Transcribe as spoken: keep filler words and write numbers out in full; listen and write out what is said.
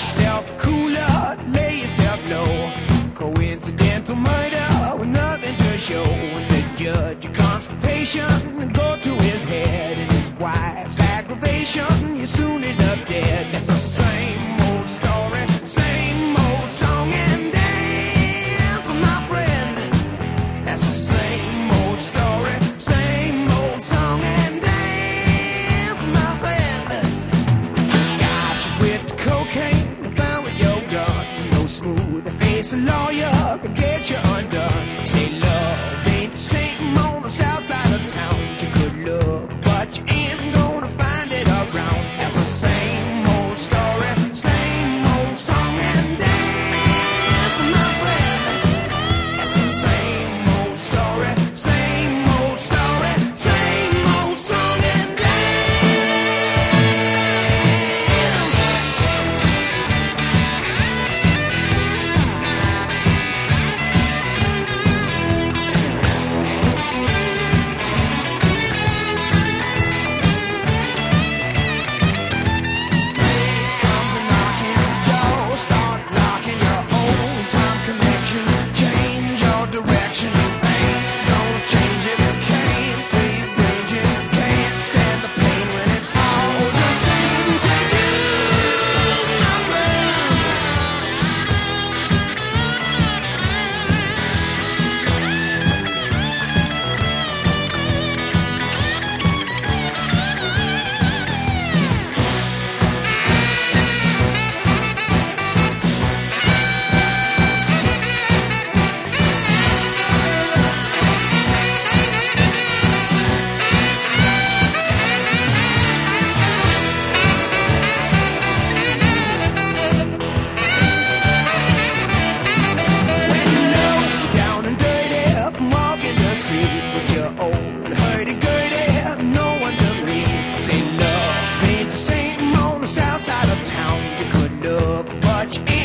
yourself a cooler, lay yourself low. Coincidental murder with nothing to show. When the judge your constipation go to his head, and his wife's aggravation, you soon end up dead. That's the same old story, same old song and dance, my friend. That's the same old story, same old song and dance, my friend. Got you with the cocaine, found with your gun. No smooth face, a lawyer could get you undone. Say love ain't the same on the south side of town. You could look, but you ain't gonna find it around. That's the same old story, same old song and dance, my friend. That's the same old story, same old story, same old song and dance. With your old hurdy-gurdy, no one to read. Say love ain't the same on the south side of town. You could look, but you ain't